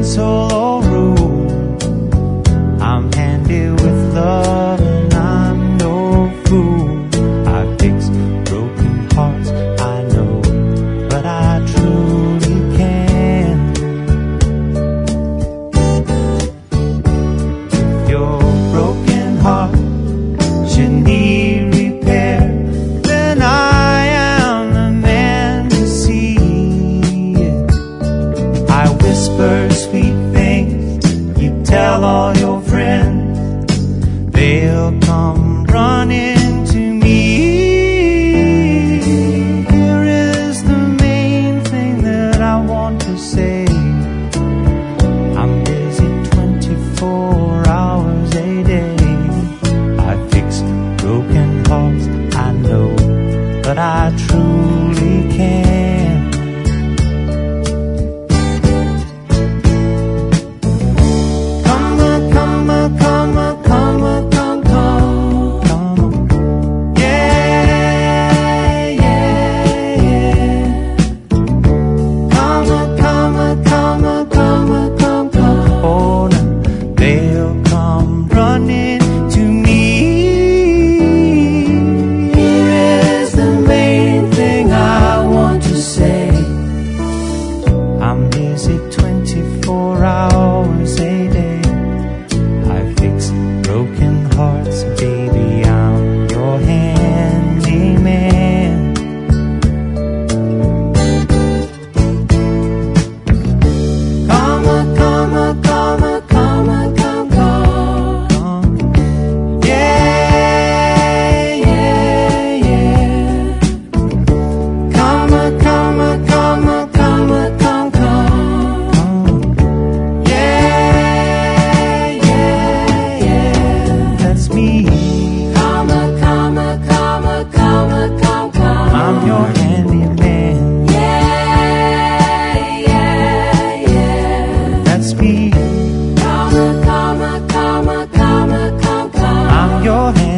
solo rule. I'm handy with love and I'm no fool. I fix broken hearts, I know, but I truly can. If your broken heart should need repair, then I am the man to see it. I whisper sweet things, you tell all your friends, they'll come running to me. Here is the main thing that I want to say. I'm busy 24 hours a day. I fix broken hearts, I know, but I truly can. Come on, come on, come on, come on, come, come, come on. Yeah, yeah, yeah. Come on, come on, come on, come on, come, come. Oh, no, they'll come running to me. Here is the main thing I want to say. I'm busy 24 hours a day. I fix broken hearts, baby, I'm your handyman. Come on, come on, come on, come on, come, come. Yeah, yeah, yeah. Come on, come on, come on, come on, come, come. Yeah, yeah, yeah. That's me. Come on, come on, come on, come on, come, come. I'm your handyman. Yeah, yeah, yeah. That's me. Come on, come on, come on, come on, come, come. I'm your handyman.